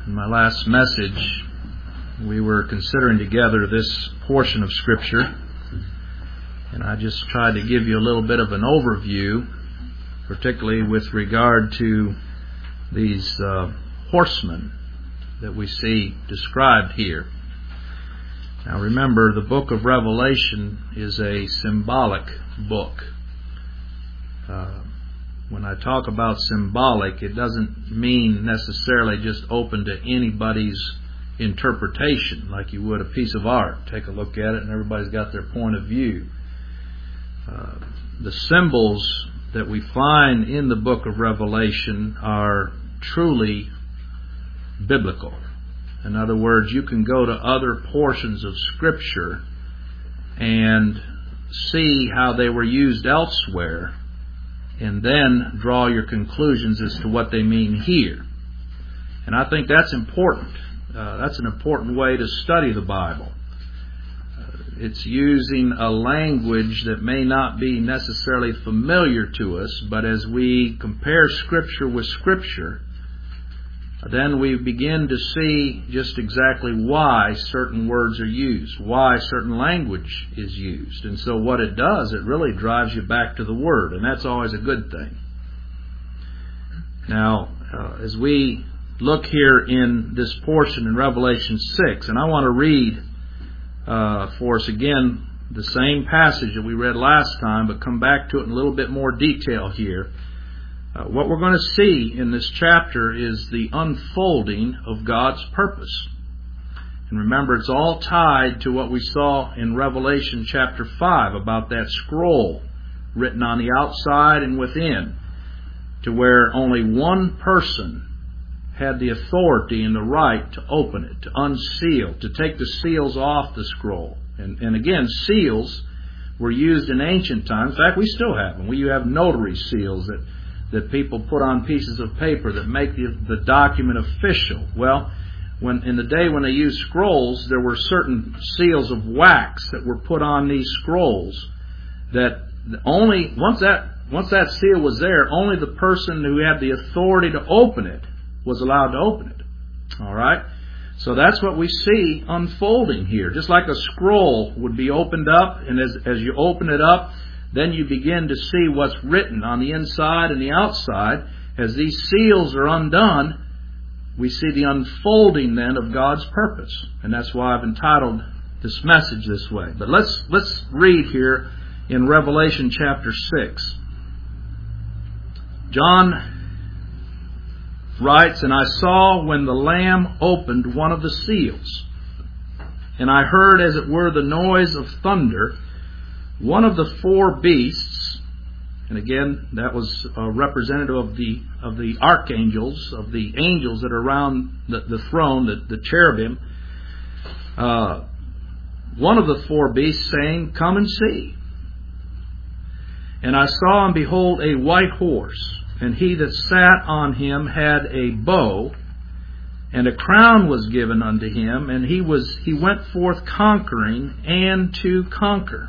In my last message, we were considering together this portion of Scripture, and I just tried to give you a little bit of an overview, particularly with regard to these horsemen that we see described here. Now remember, the book of Revelation is a symbolic book. When I talk about symbolic, it doesn't mean necessarily just open to anybody's interpretation, like you would a piece of art. Take a look at it and everybody's got their point of view. The symbols that we find in the book of Revelation are truly biblical. In other words, you can go to other portions of Scripture and see how they were used elsewhere, and then draw your conclusions as to what they mean here. And I think that's important. That's an important way to study the Bible. It's using a language that may not be necessarily familiar to us, but as we compare Scripture with Scripture, then we begin to see just exactly why certain words are used, why certain language is used. And so what it does, it really drives you back to the Word, and that's always a good thing. Now, as we look here in this portion in Revelation 6, and I want to read for us again the same passage that we read last time, but come back to it in a little bit more detail here. What we're going to see in this chapter is the unfolding of God's purpose. And remember, it's all tied to what we saw in Revelation chapter 5 about that scroll written on the outside and within, to where only one person had the authority and the right to open it, to unseal, to take the seals off the scroll. And again, seals were used in ancient times. In fact, we still have them. We have notary seals that people put on pieces of paper that make the document official. Well, in the day when they used scrolls, there were certain seals of wax that were put on these scrolls that only once that seal was there, only the person who had the authority to open it was allowed to open it. All right? So that's what we see unfolding here. Just like a scroll would be opened up, and as you open it up, then you begin to see what's written on the inside and the outside. As these seals are undone, we see the unfolding then of God's purpose. And that's why I've entitled this message this way. But let's read here in Revelation chapter 6. John writes, "And I saw when the Lamb opened one of the seals, and I heard as it were the noise of thunder. One of the four beasts," and again that was a representative of the archangels, of the angels that are around the throne, the cherubim. One of the four beasts saying, "Come and see." And I saw and behold a white horse, and he that sat on him had a bow, and a crown was given unto him, and he went forth conquering and to conquer.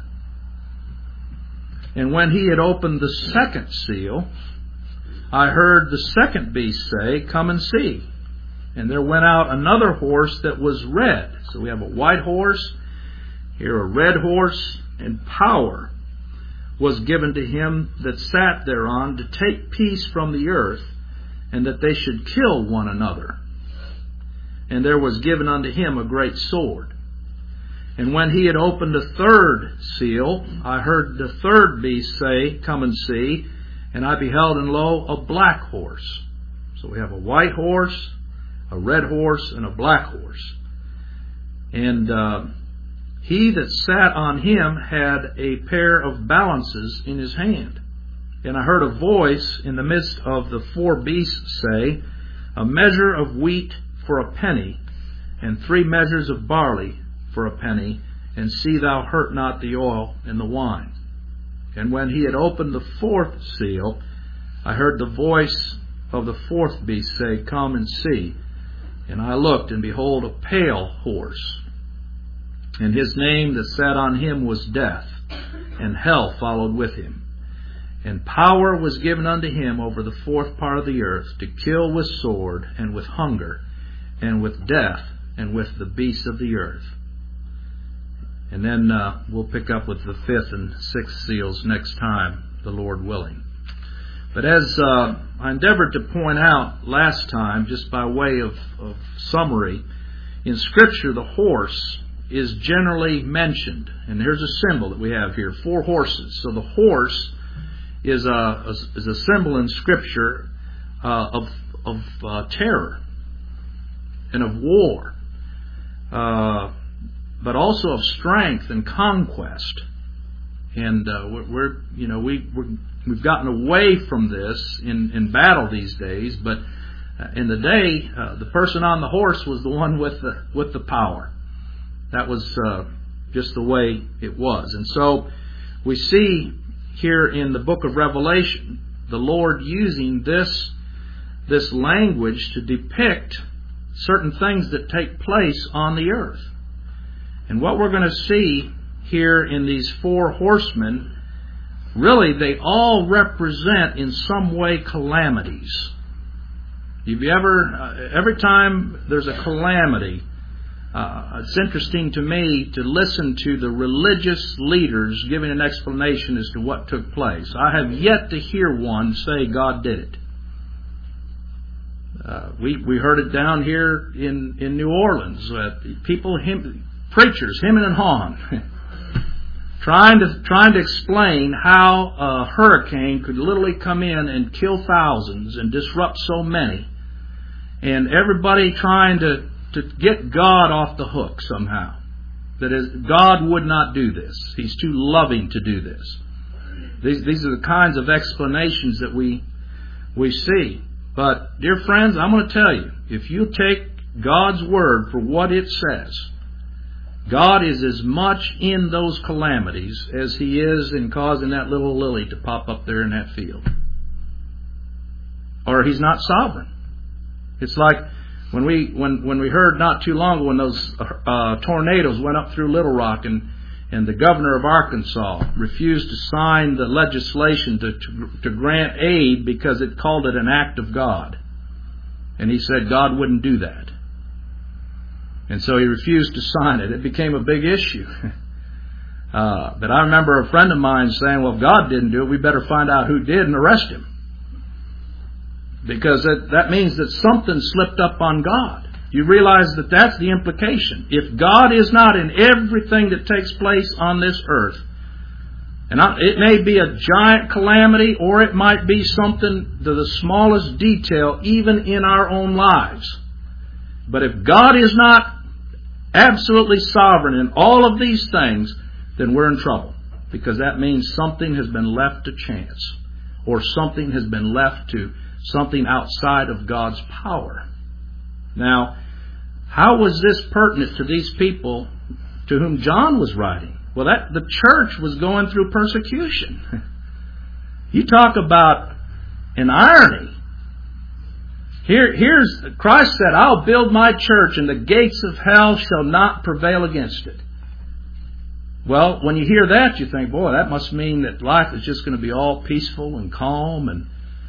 And when he had opened the second seal, I heard the second beast say, "Come and see." And there went out another horse that was red. So we have a white horse, here a red horse, and power was given to him that sat thereon to take peace from the earth, and that they should kill one another. And there was given unto him a great sword. And when he had opened the third seal, I heard the third beast say, "Come and see." And I beheld, and lo, a black horse. So we have a white horse, a red horse, and a black horse. And he that sat on him had a pair of balances in his hand. And I heard a voice in the midst of the four beasts say, "A measure of wheat for a penny, and 3 measures of barley for a penny, and see thou hurt not the oil and the wine." And when he had opened the fourth seal, I heard the voice of the fourth beast say, "Come and see." And I looked, and behold, a pale horse. And his name that sat on him was Death, and hell followed with him. And power was given unto him over the fourth part of the earth, to kill with sword, and with hunger, and with death, and with the beasts of the earth. And then we'll pick up with the fifth and sixth seals next time, the Lord willing. But as I endeavored to point out last time, just by way of summary, in Scripture the horse is generally mentioned. And here's a symbol that we have here, 4 horses. So the horse is a symbol in Scripture of terror and of war, but also of strength and conquest. And we've gotten away from this in battle these days, but in the day, the person on the horse was the one with the power. That was just the way it was. And so we see here in the book of Revelation the Lord using this language to depict certain things that take place on the earth. And what we're going to see here in these 4 horsemen, really they all represent in some way calamities. Have you every time there's a calamity, it's interesting to me to listen to the religious leaders giving an explanation as to what took place. I have yet to hear one say God did it. We heard it down here in New Orleans. Preachers hemming and hawing, trying to explain how a hurricane could literally come in and kill thousands and disrupt so many, and everybody trying to get God off the hook somehow. That is, God would not do this. He's too loving to do this. These are the kinds of explanations that we see. But, dear friends, I'm going to tell you, if you take God's Word for what it says, God is as much in those calamities as He is in causing that little lily to pop up there in that field. Or He's not sovereign. It's like when we heard not too long ago when those tornadoes went up through Little Rock and the governor of Arkansas refused to sign the legislation to grant aid because it called it an act of God. And he said God wouldn't do that. And so he refused to sign it. It became a big issue. But I remember a friend of mine saying, well, if God didn't do it, we better find out who did and arrest him. Because that means that something slipped up on God. You realize that that's the implication. If God is not in everything that takes place on this earth, and it may be a giant calamity, or it might be something to the smallest detail, even in our own lives. But if God is not absolutely sovereign in all of these things, then we're in trouble. Because that means something has been left to chance, or something has been left to something outside of God's power. Now, how was this pertinent to these people to whom John was writing? Well, the church was going through persecution. You talk about an irony. Here's Christ said, I'll build my church and the gates of hell shall not prevail against it. Well, when you hear that, you think, boy, that must mean that life is just going to be all peaceful and calm and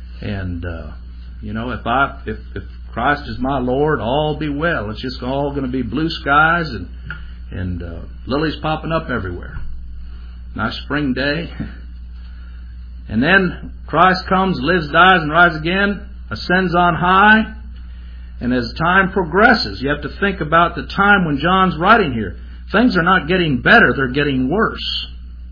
if Christ is my Lord, all be well. It's just all going to be blue skies and lilies popping up everywhere. Nice spring day. And then Christ comes, lives, dies, and rises again, ascends on high. And as time progresses, you have to think about the time when John's writing here. Things are not getting better, they're getting worse.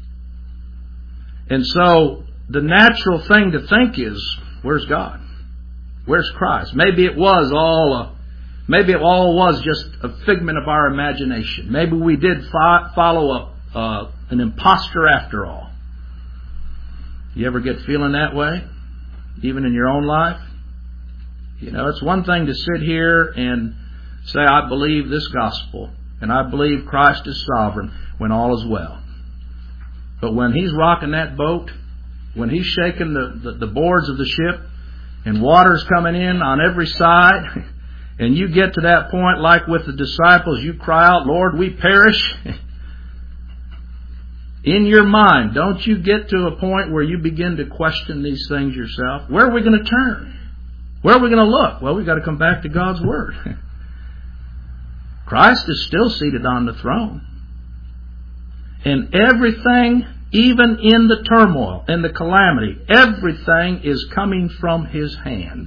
And so the natural thing to think is, where's God? Where's Christ? Maybe it all was just a figment of our imagination. Maybe we did follow an imposter after all. You ever get feeling that way? Even in your own life? It's one thing to sit here and say, I believe this gospel, and I believe Christ is sovereign when all is well. But when He's rocking that boat, when He's shaking the boards of the ship, and water's coming in on every side, and you get to that point like with the disciples, you cry out, Lord, we perish. In your mind, don't you get to a point where you begin to question these things yourself? Where are we going to turn? Where are we going to look? Well, we've got to come back to God's Word. Christ is still seated on the throne. And everything, even in the turmoil and the calamity, everything is coming from His hand.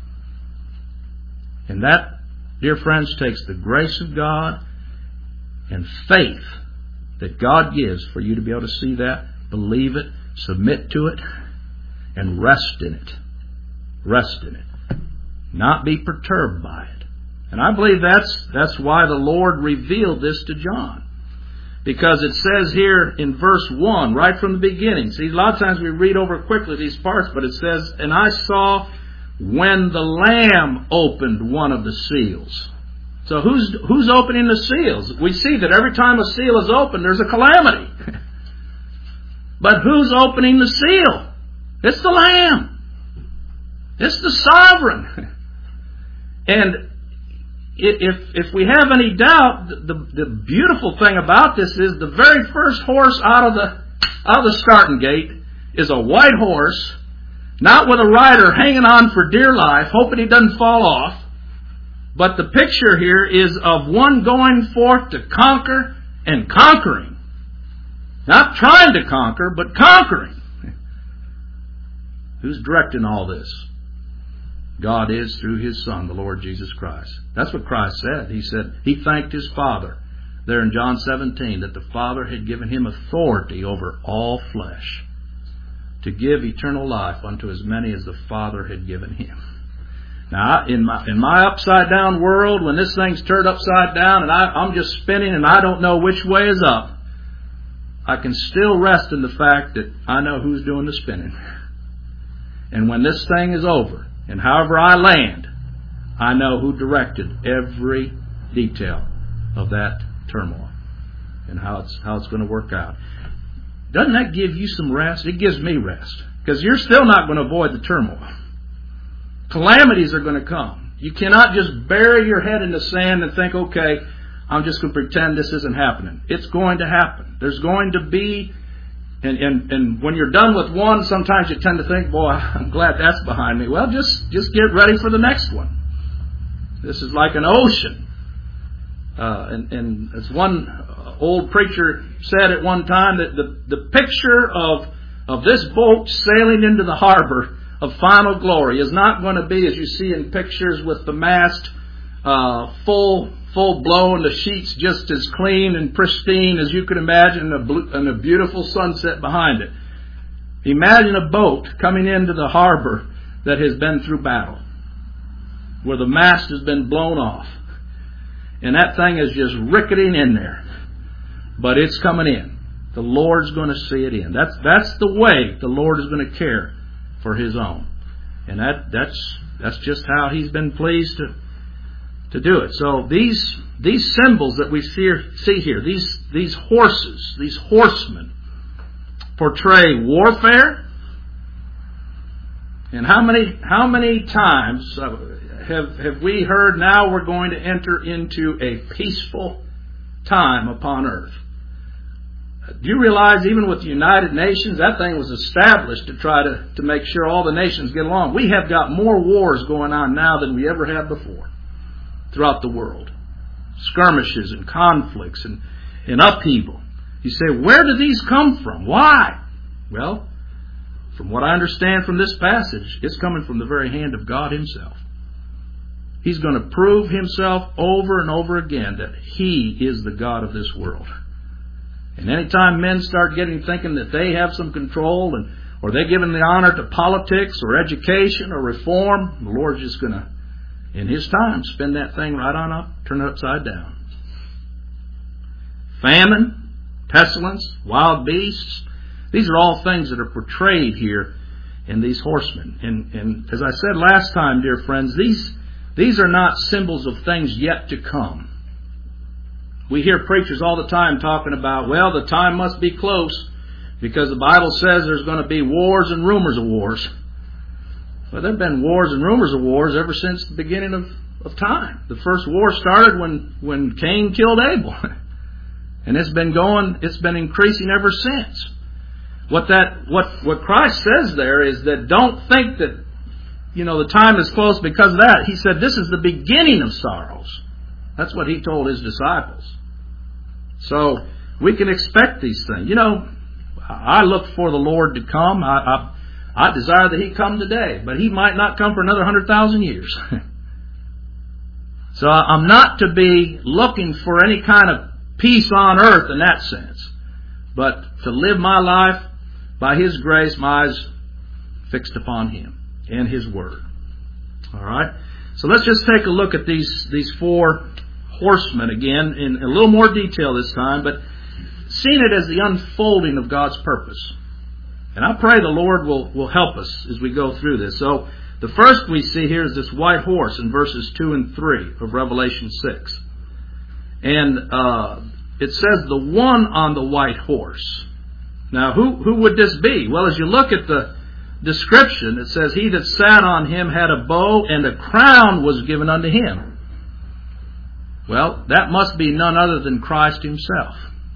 And that, dear friends, takes the grace of God and faith that God gives for you to be able to see that, believe it, submit to it, and rest in it. Rest in it. Not be perturbed by it. And I believe that's why the Lord revealed this to John. Because it says here in verse 1, right from the beginning. See, a lot of times we read over quickly these parts, but it says, "And I saw when the Lamb opened one of the seals." So who's opening the seals? We see that every time a seal is opened, there's a calamity. But who's opening the seal? It's the Lamb. It's the sovereign. And if we have any doubt, the beautiful thing about this is the very first horse out of the starting gate is a white horse, not with a rider hanging on for dear life, hoping he doesn't fall off. But the picture here is of one going forth to conquer and conquering. Not trying to conquer, but conquering. Who's directing all this? God is through His Son, the Lord Jesus Christ. That's what Christ said. He said He thanked His Father there in John 17 that the Father had given Him authority over all flesh to give eternal life unto as many as the Father had given Him. Now, in my upside down world, when this thing's turned upside down and I'm just spinning and I don't know which way is up, I can still rest in the fact that I know who's doing the spinning. And when this thing is over, and however I land, I know who directed every detail of that turmoil and how it's going to work out. Doesn't that give you some rest? It gives me rest. Because you're still not going to avoid the turmoil. Calamities are going to come. You cannot just bury your head in the sand and think, okay, I'm just going to pretend this isn't happening. It's going to happen. There's going to be, and when you're done with one, sometimes you tend to think, boy, I'm glad that's behind me. Well, just get ready for the next one. This is like an ocean. And as one old preacher said at one time, that the picture of this boat sailing into the harbor of final glory is not going to be as you see in pictures with the mast full blow and the sheets just as clean and pristine as you could imagine, and a beautiful sunset behind it. Imagine a boat coming into the harbor that has been through battle, where the mast has been blown off, and that thing is just ricketing in there, but it's coming in. The Lord's going to see it in. That's the way the Lord is going to care for His own, and that's just how He's been pleased to do it. So these symbols that we see here, these horses, these horsemen, portray warfare. And how many times have we heard, now we're going to enter into a peaceful time upon earth? Do you realize even with the United Nations, that thing was established to try to make sure all the nations get along. We have got more wars going on now than we ever have before throughout the world. Skirmishes and conflicts and upheaval. You say, where do these come from? Why? Well, from what I understand from this passage, it's coming from the very hand of God Himself. He's going to prove Himself over and over again that He is the God of this world. And anytime men start thinking that they have some control, or they're giving the honor to politics or education or reform, the Lord's just going to, in His time, spin that thing right on up, turn it upside down. Famine, pestilence, wild beasts, these are all things that are portrayed here in these horsemen. And as I said last time, dear friends, these are not symbols of things yet to come. We hear preachers all the time talking about, well, the time must be close because the Bible says there's going to be wars and rumors of wars. Well, there have been wars and rumors of wars ever since the beginning of time. The first war started when Cain killed Abel. And it's been increasing ever since. What Christ says there is that don't think that, the time is close because of that. He said this is the beginning of sorrows. That's what He told His disciples. So we can expect these things. You know, I look for the Lord to come. I desire that He come today, but He might not come for another 100,000 years. So I'm not to be looking for any kind of peace on earth in that sense, but to live my life by His grace, my eyes fixed upon Him and His Word. All right. So let's just take a look at these four horsemen again in a little more detail this time, but seeing it as the unfolding of God's purpose. And I pray the Lord will help us as we go through this. So the first we see here is this white horse in verses 2 and 3 of Revelation 6. And it says the one on the white horse. Now who would this be? Well, as you look at the description, it says, he that sat on him had a bow, and a crown was given unto him. Well, that must be none other than Christ Himself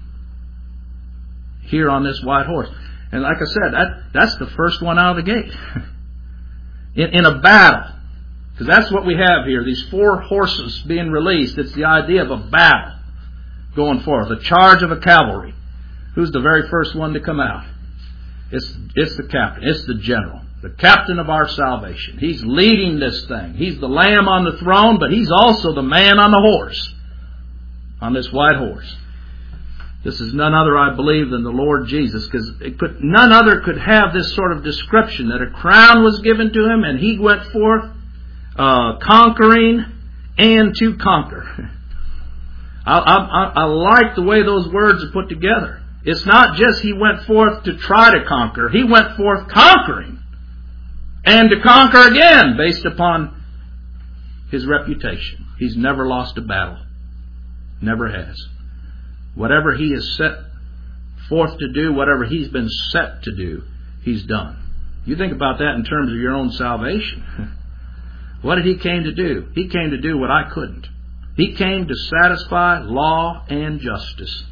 here on this white horse. And like I said, that's the first one out of the gate. In a battle. Because that's what we have here. These four horses being released. It's the idea of a battle going forth. A charge of a cavalry. Who's the very first one to come out? It's the captain. It's the general. The captain of our salvation. He's leading this thing. He's the lamb on the throne, but He's also the man on the horse. On this white horse. This is none other, I believe, than the Lord Jesus, because none other could have this sort of description, that a crown was given to Him and He went forth conquering and to conquer. I like the way those words are put together. It's not just He went forth to try to conquer. He went forth conquering and to conquer again based upon His reputation. He's never lost a battle. Never has. Whatever He has set forth to do, whatever He's been set to do, He's done. You think about that in terms of your own salvation. What did He came to do? He came to do what I couldn't. He came to satisfy law and justice.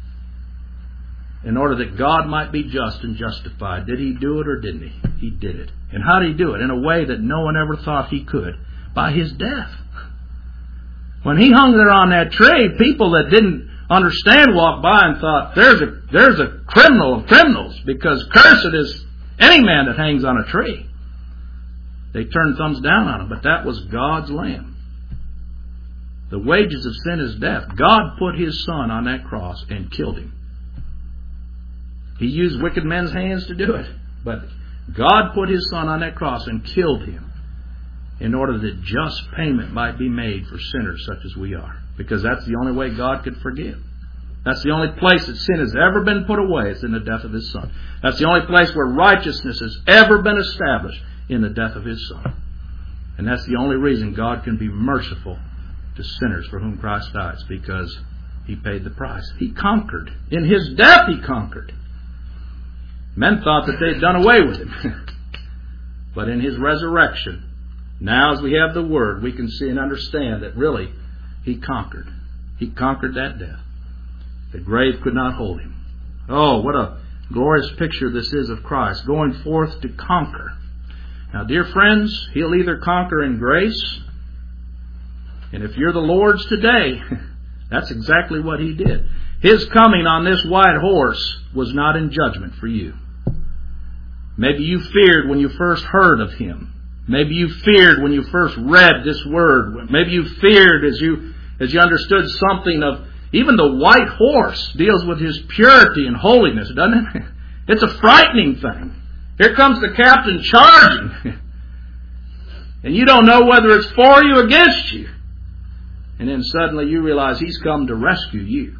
In order that God might be just and justified. Did He do it or didn't He? He did it. And how did He do it? In a way that no one ever thought He could. By His death. When He hung there on that tree, people that didn't understand walked by and thought, there's a criminal of criminals, because cursed is any man that hangs on a tree. They turned thumbs down on Him, but that was God's Lamb. The wages of sin is death. God put His Son on that cross and killed Him. He used wicked men's hands to do it, but God put His Son on that cross and killed Him in order that just payment might be made for sinners such as we are. Because that's the only way God could forgive. That's the only place that sin has ever been put away. It's in the death of His Son. That's the only place where righteousness has ever been established, in the death of His Son. And that's the only reason God can be merciful to sinners for whom Christ dies, because He paid the price. He conquered. In His death He conquered. Men thought that they'd done away with Him. But in His resurrection, now as we have the Word, we can see and understand that really He conquered. He conquered that death. The grave could not hold Him. Oh, what a glorious picture this is of Christ, going forth to conquer. Now, dear friends, He'll either conquer in grace, and if you're the Lord's today, that's exactly what He did. His coming on this white horse was not in judgment for you. Maybe you feared when you first heard of Him. Maybe you feared when you first read this word. Maybe you feared as you understood something of, even the white horse deals with His purity and holiness, doesn't it? It's a frightening thing. Here comes the captain charging. And you don't know whether it's for you or against you. And then suddenly you realize He's come to rescue you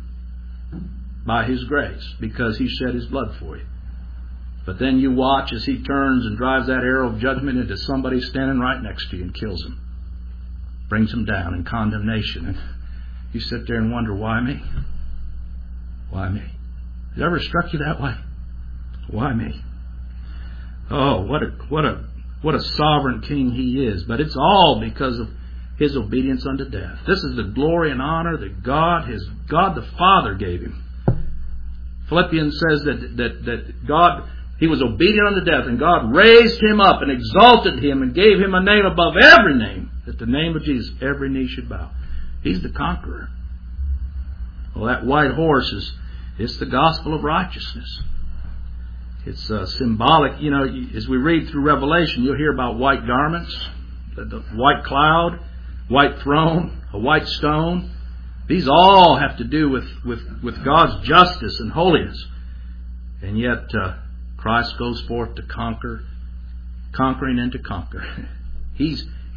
by His grace, because He shed His blood for you. But then you watch as He turns and drives that arrow of judgment into somebody standing right next to you and kills him. Brings him down in condemnation. And you sit there and wonder, why me? Why me? Has it ever struck you that way? Why me? Oh, what a sovereign King He is. But it's all because of His obedience unto death. This is the glory and honor that God the Father gave Him. Philippians says that God, He was obedient unto death, and God raised Him up and exalted Him and gave Him a name above every name, that the name of Jesus every knee should bow. He's the conqueror. Well, that white horse it's the gospel of righteousness. It's symbolic. You know, as we read through Revelation, you'll hear about white garments, the white cloud, white throne, a white stone. These all have to do with God's justice and holiness. And yet, Christ goes forth to conquering and to conquer. He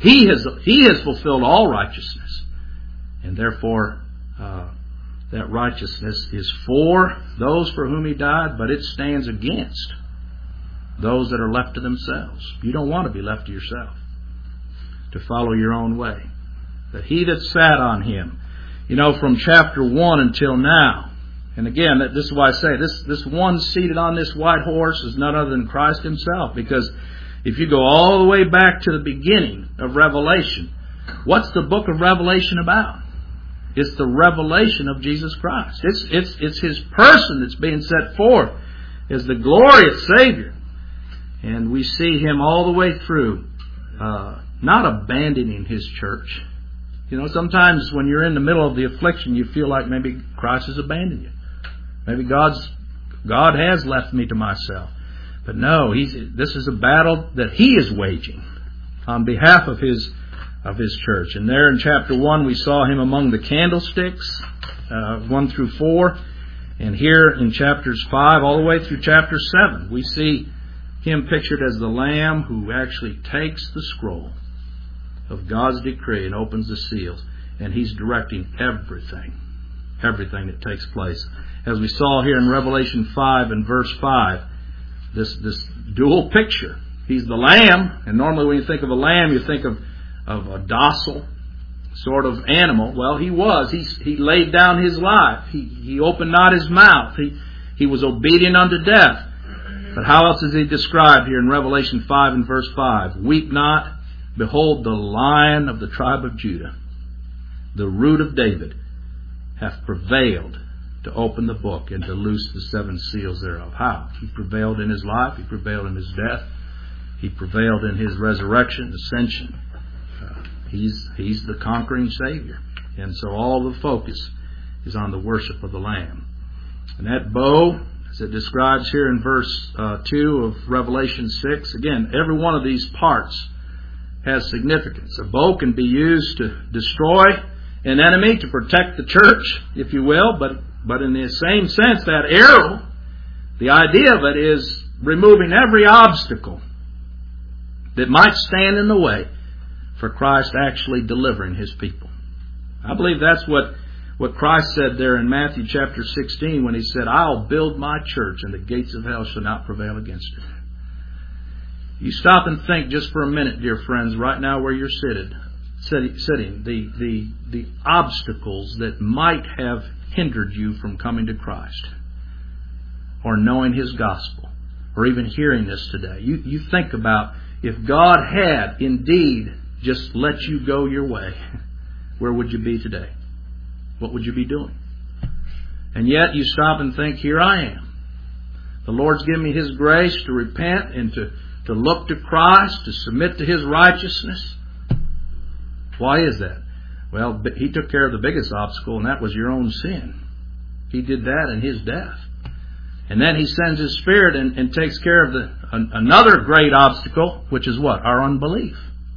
has fulfilled all righteousness. And therefore, that righteousness is for those for whom He died, but it stands against those that are left to themselves. You don't want to be left to yourself, to follow your own way. That He that sat on Him, you know, from chapter 1 until now, and again, this is why I say this one seated on this white horse is none other than Christ Himself. Because if you go all the way back to the beginning of Revelation, what's the book of Revelation about? It's the revelation of Jesus Christ. It's His person that's being set forth as the glorious Savior. And we see Him all the way through, not abandoning His church. You know, sometimes when you're in the middle of the affliction, you feel like maybe Christ has abandoned you. Maybe God has left me to myself. But no, this is a battle that He is waging on behalf of His church. And there in chapter 1 we saw Him among the candlesticks, 1 through 4. And here in chapters 5 all the way through chapter 7 we see Him pictured as the Lamb who actually takes the scroll of God's decree and opens the seals. And He's directing everything that takes place. As we saw here in Revelation 5 and verse 5, this dual picture. He's the Lamb, and normally when you think of a lamb you think of a docile sort of animal. Well, He was. He laid down His life. He opened not His mouth. He was obedient unto death. But how else is He described here in Revelation 5 and verse 5? Weep not, behold the Lion of the tribe of Judah, the root of David, hath prevailed to open the book and to loose the 7 seals thereof. How? He prevailed in His life. He prevailed in His death. He prevailed in His resurrection, ascension. He's the conquering Savior. And so all the focus is on the worship of the Lamb. And that bow, as it describes here in verse 2 of Revelation 6, again, every one of these parts has significance. A bow can be used to destroy an enemy, to protect the church, if you will, but in the same sense, that arrow, the idea of it is removing every obstacle that might stand in the way for Christ actually delivering His people. I believe that's what Christ said there in Matthew chapter 16 when He said, I'll build my church and the gates of hell shall not prevail against it. You stop and think just for a minute, dear friends, right now where you're sitting, the obstacles that might have hindered you from coming to Christ or knowing His gospel or even hearing this today. You think about if God had indeed just let you go your way, where would you be today? What would you be doing? And yet you stop and think, here I am. The Lord's given me His grace to repent and to look to Christ, to submit to His righteousness. Why is that? Well, He took care of the biggest obstacle, and that was your own sin. He did that in His death. And then He sends His Spirit and takes care of another great obstacle, which is what? Our unbelief.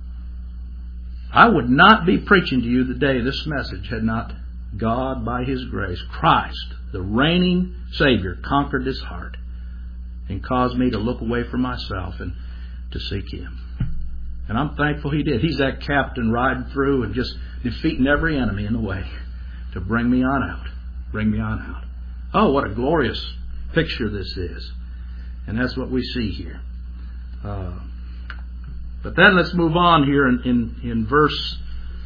I would not be preaching to you the day this message had not God, by His grace, Christ, the reigning Savior, conquered this heart and caused me to look away from myself and to seek Him. And I'm thankful He did. He's that captain riding through and just defeating every enemy in the way to bring me on out. Bring me on out. Oh, what a glorious picture this is. And that's what we see here. But then let's move on here in verse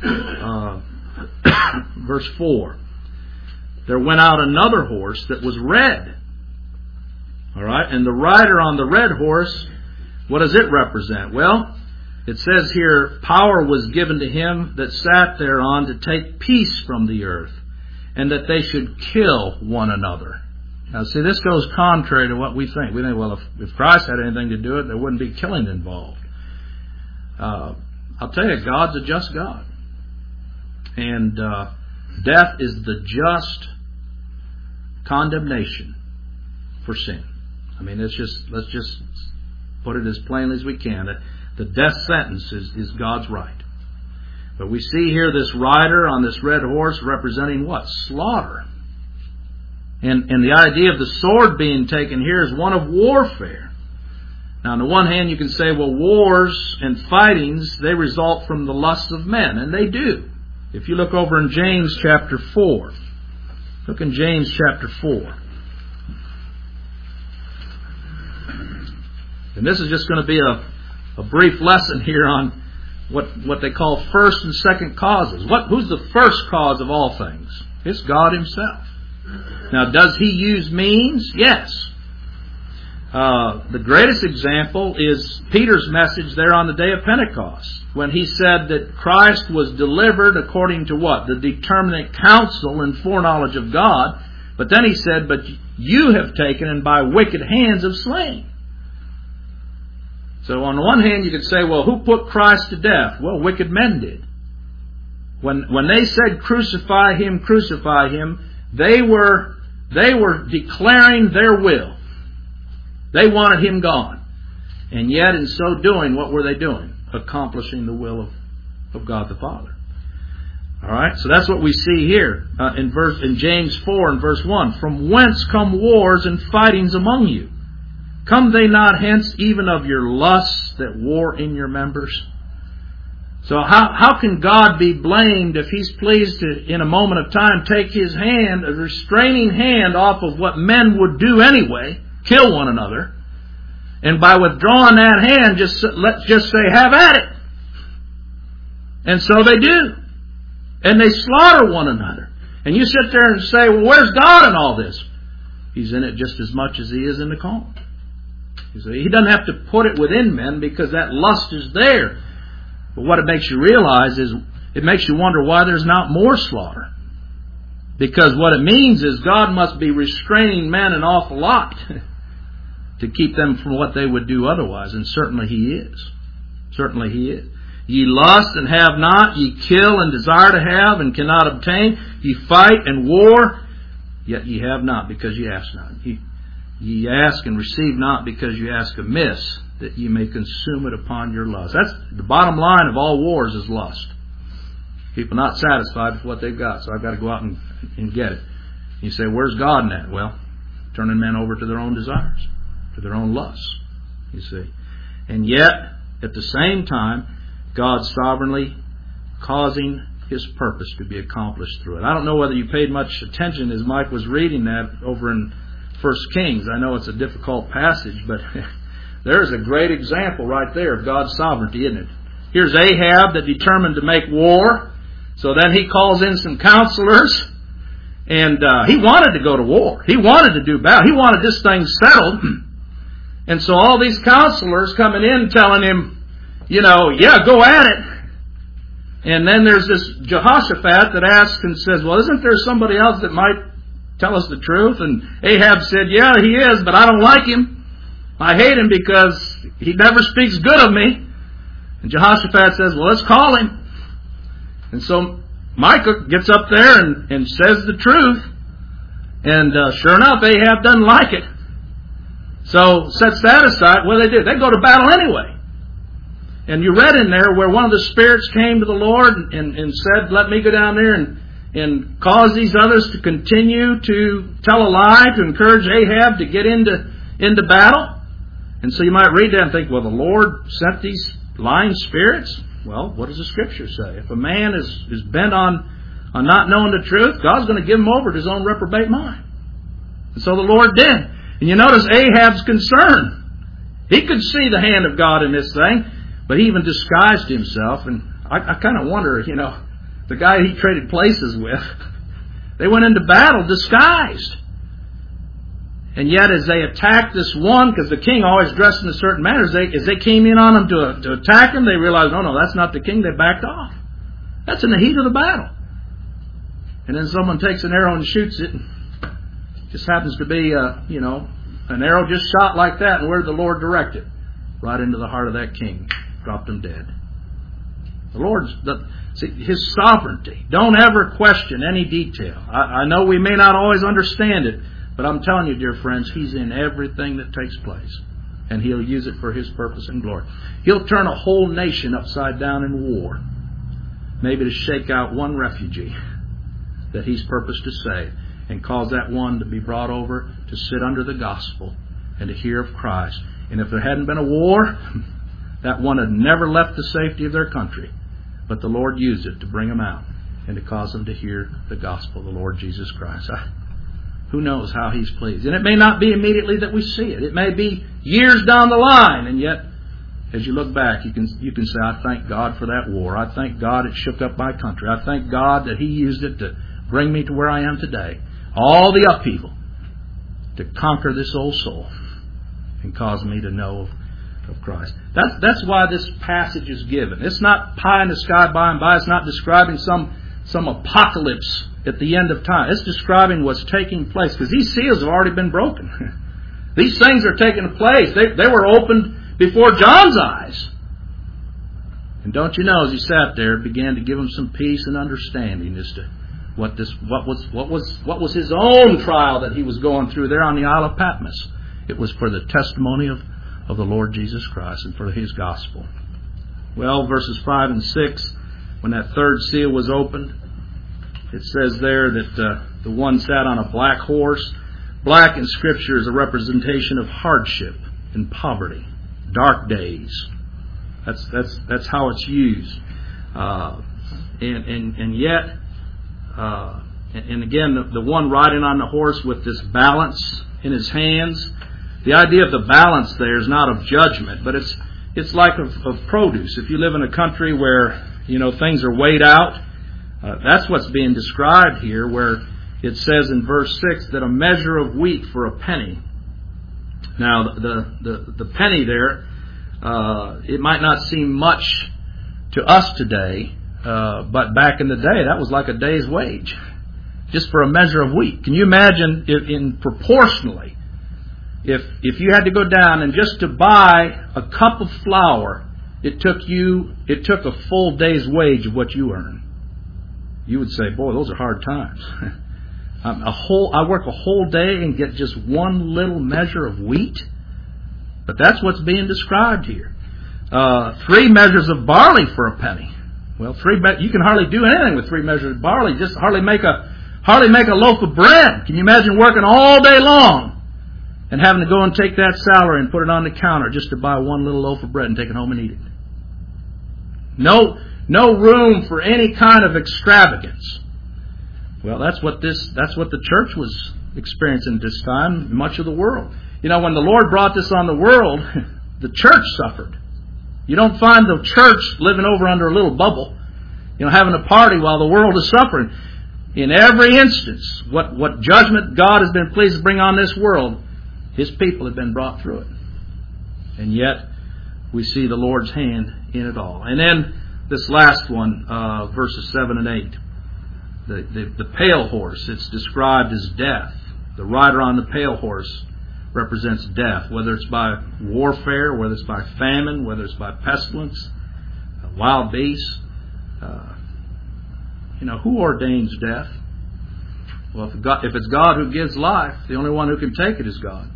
4. There went out another horse that was red. All right, and the rider on the red horse, what does it represent? Well, it says here, power was given to him that sat thereon to take peace from the earth, and that they should kill one another. Now, see, this goes contrary to what we think. We think, well, if Christ had anything to do it, there wouldn't be killing involved. I'll tell you, God's a just God. And death is the just condemnation for sin. I mean, let's just put it as plainly as we can. The death sentence is God's right. But we see here this rider on this red horse representing what? Slaughter. And the idea of the sword being taken here is one of warfare. Now, on the one hand, you can say, well, wars and fightings, they result from the lusts of men. And they do. If you look over in James chapter 4. Look in James chapter 4. And this is just going to be a brief lesson here on what they call first and second causes. Who's the first cause of all things? It's God Himself. Now, does He use means? Yes. The greatest example is Peter's message there on the day of Pentecost, when he said that Christ was delivered according to what? The determinate counsel and foreknowledge of God. But then he said, but you have taken and by wicked hands have slain. So on the one hand, you could say, well, who put Christ to death? Well, wicked men did. When they said, crucify Him, they were declaring their will. They wanted Him gone. And yet, in so doing, what were they doing? Accomplishing the will of God the Father. All right, so that's what we see here in James 4 and verse 1. From whence come wars and fightings among you? Come they not hence even of your lusts that war in your members? So how can God be blamed if He's pleased to, in a moment of time, take His hand, a restraining hand, off of what men would do anyway, kill one another, and by withdrawing that hand, let's just say, have at it. And so they do. And they slaughter one another. And you sit there and say, well, where's God in all this? He's in it just as much as He is in the calm. You see, He doesn't have to put it within men because that lust is there. But what it makes you realize is it makes you wonder why there's not more slaughter. Because what it means is God must be restraining men an awful lot to keep them from what they would do otherwise. And certainly He is. Certainly He is. Ye lust and have not, ye kill and desire to have and cannot obtain. Ye fight and war, yet ye have not because ye ask not. Ye ask and receive not because you ask amiss, that ye may consume it upon your lust. That's the bottom line of all wars, is lust. People not satisfied with what they've got, so I've got to go out and get it. You say, where's God in that? Well, turning men over to their own desires, to their own lusts, you see. And yet, at the same time, God sovereignly causing His purpose to be accomplished through it. I don't know whether you paid much attention as Mike was reading that over in 1 Kings. I know it's a difficult passage, but there's a great example right there of God's sovereignty, isn't it? Here's Ahab that determined to make war. So then he calls in some counselors, and he wanted to go to war. He wanted to do battle. He wanted this thing settled. And so all these counselors coming in telling him, yeah, go at it. And then there's this Jehoshaphat that asks and says, well, isn't there somebody else that might tell us the truth? And Ahab said, yeah, he is, but I don't like him. I hate him because he never speaks good of me. And Jehoshaphat says, well, let's call him. And so Micah gets up there and says the truth. And sure enough, Ahab doesn't like it. So sets that aside. What do? They go to battle anyway. And you read in there where one of the spirits came to the Lord and said, let me go down there and cause these others to continue to tell a lie, to encourage Ahab to get into battle. And so you might read that and think, well, the Lord sent these lying spirits? Well, what does the Scripture say? If a man is bent on not knowing the truth, God's going to give him over to his own reprobate mind. And so the Lord did. And you notice Ahab's concern. He could see the hand of God in this thing, but he even disguised himself. And I kind of wonder, the guy he traded places with, they went into battle disguised. And yet as they attacked this one, because the king always dressed in a certain manner, as they came in on him to attack him, they realized, no, that's not the king. They backed off. That's in the heat of the battle. And then someone takes an arrow and shoots it. It just happens to be, an arrow just shot like that. And where did the Lord direct it? Right into the heart of that king. Dropped him dead. The Lord's, His sovereignty. Don't ever question any detail. I know we may not always understand it, but I'm telling you, dear friends, He's in everything that takes place. And He'll use it for His purpose and glory. He'll turn a whole nation upside down in war. Maybe to shake out one refugee that He's purposed to save, and cause that one to be brought over to sit under the gospel and to hear of Christ. And if there hadn't been a war, that one had never left the safety of their country. But the Lord used it to bring them out and to cause them to hear the gospel of the Lord Jesus Christ. Who knows how He's pleased? And it may not be immediately that we see it. It may be years down the line. And yet, as you look back, you can say, I thank God for that war. I thank God it shook up my country. I thank God that He used it to bring me to where I am today. All the upheaval to conquer this old soul and cause me to know of Christ. That's why this passage is given. It's not pie in the sky by and by. It's not describing some apocalypse at the end of time. It's describing what's taking place, because these seals have already been broken. These things are taking place. They were opened before John's eyes. And don't you know, as he sat there, it began to give him some peace and understanding as to what was his own trial that he was going through there on the Isle of Patmos. It was for the testimony of the Lord Jesus Christ and for His gospel. Well, verses 5 and 6, when that third seal was opened, it says there that the one sat on a black horse. Black in Scripture is a representation of hardship and poverty, dark days. That's how it's used. And yet, and again, the one riding on the horse with this balance in his hands. The idea of the balance there is not of judgment, but it's like of produce. If you live in a country where things are weighed out, that's what's being described here, where it says in verse 6 that a measure of wheat for a penny. Now the penny there, it might not seem much to us today, but back in the day that was like a day's wage, just for a measure of wheat. Can you imagine in proportionally? If you had to go down and just to buy a cup of flour, it took a full day's wage of what you earn. You would say, boy, those are hard times. I work a whole day and get just one little measure of wheat. But that's what's being described here. 3 measures of barley for a penny. Well, you can hardly do anything with 3 measures of barley. Just hardly make a loaf of bread. Can you imagine working all day long and having to go and take that salary and put it on the counter just to buy one little loaf of bread and take it home and eat it? No room for any kind of extravagance. Well, that's what the church was experiencing at this time, much of the world. When the Lord brought this on the world, the church suffered. You don't find the church living over under a little bubble, having a party while the world is suffering. In every instance, what judgment God has been pleased to bring on this world, His people have been brought through it. And yet, we see the Lord's hand in it all. And then this last one, verses 7 and 8. The pale horse, it's described as death. The rider on the pale horse represents death, whether it's by warfare, whether it's by famine, whether it's by pestilence, wild beasts. Who ordains death? Well, if it's God who gives life, the only one who can take it is God.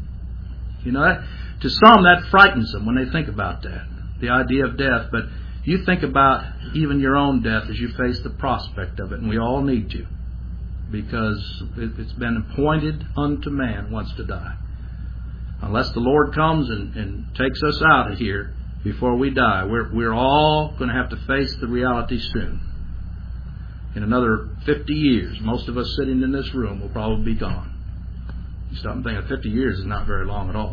To some that frightens them when they think about that, the idea of death. But you think about even your own death as you face the prospect of it, and we all need to, because it's been appointed unto man once to die. Unless the Lord comes and takes us out of here before we die, we're all going to have to face the reality soon. In another 50 years, most of us sitting in this room will probably be gone. You stop and think, 50 years is not very long at all.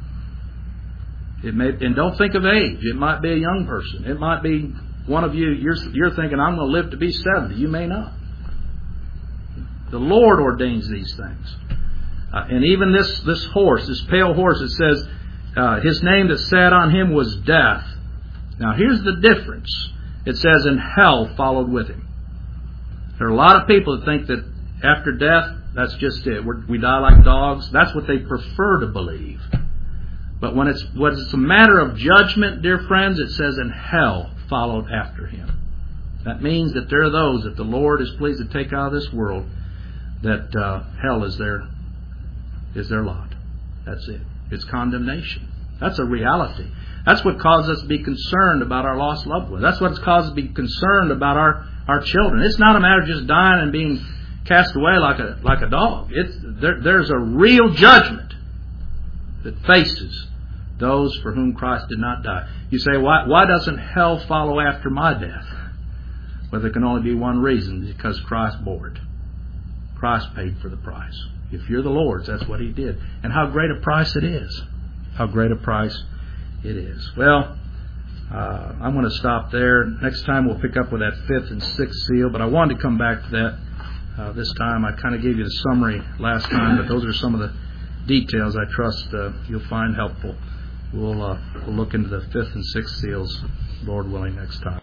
And don't think of age. It might be a young person. It might be one of you. You're thinking, I'm going to live to be 70. You may not. The Lord ordains these things. And even this horse, this pale horse, it says, his name that sat on him was Death. Now here's the difference. It says, and hell followed with him. There are a lot of people that think that after death, that's just it. We die like dogs. That's what they prefer to believe. But when it's a matter of judgment, dear friends, it says, and hell followed after Him. That means that there are those that the Lord is pleased to take out of this world, that hell is their lot. That's it. It's condemnation. That's a reality. That's what causes us to be concerned about our lost loved ones. That's what's caused us to be concerned about our children. It's not a matter of just dying and being cast away like a dog. There's a real judgment that faces those for whom Christ did not die. You say, why doesn't hell follow after my death? Well, there can only be one reason: because Christ bore it. Christ paid for the price. If you're the Lord's, that's what He did. And how great a price it is. How great a price it is. Well, I'm going to stop there. Next time we'll pick up with that 5th and 6th seal, but I wanted to come back to that this time. I kind of gave you the summary last time, but those are some of the details I trust you'll find helpful. We'll look into the 5th and 6th seals, Lord willing, next time.